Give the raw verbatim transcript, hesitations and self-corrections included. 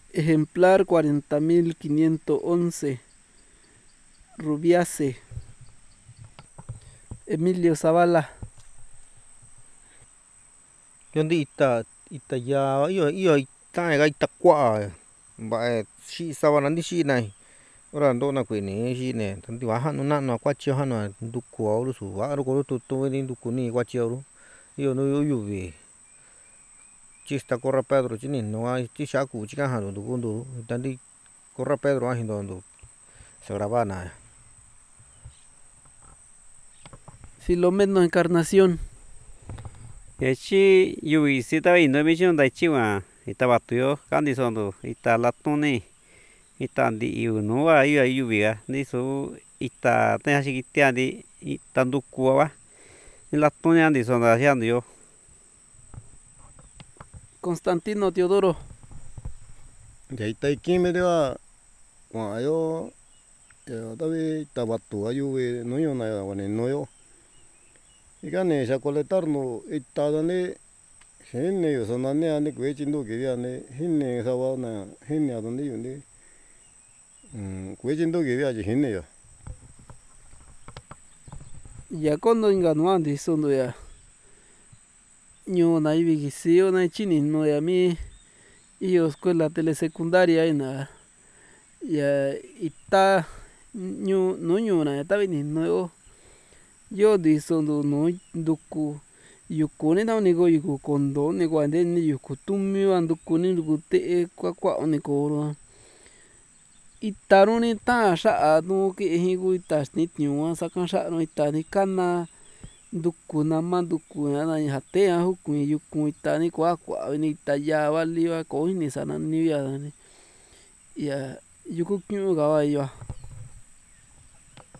ejemplar cuarenta mil quinientos once, Rubiace, Emilio Zavala. Yondi ita ita ya iyo iyo ita ga ita kwa ba shi sabana ndi shi nai ora ndo na kwini shi ne tanti wa hanu na no kwa chi hanu nduku ru su wa ro ko to to ni nduku ni kwa chi ru iyo no yo yuvi chista corra Pedro chini no ai chi shaku chi ka hanu nduku ndu tanti corra Pedro a hindo ndu se graba na. Filomeno Encarnación. Echi yuvi sita ino mission da chiwa ita batuyo kandi sondo ita latone ita ndi iuno wa iya yuvi ga ni so ita te hasikitia di ita nduku wa latone andi sonda siando yo. Constantino Teodoro. Ya ita ikime de wa wa yo ya tavi ita batu ayuve no yo na ya wa no yo igane sa coletar no ita dane hene yo sonane ane kwe chindo ke ya ne hene sa wa na hene a donde yo ne kwe chindo ke ya hene ya Ya kondo inga no andi sondo ya ño na ibi gisio na chini no ya mi iyo escuela telesecundaria ina ya ita ñu no ñu na ta ni no yo di sondo no nduku yuku ni na ni go yuku kondo ni go ande ni yuku tumi wa nduku ni nduku te kwa kwa ni ko ita ro ni ta xa'a nu ke ji gu ita ni tiñua sakan xa'a no ita ni kana nduku nama nduku na ja te a jukuin yuku ita ni kua kua ni ita ya vali va ko ni sana ni ya ya yuku kiu ga va.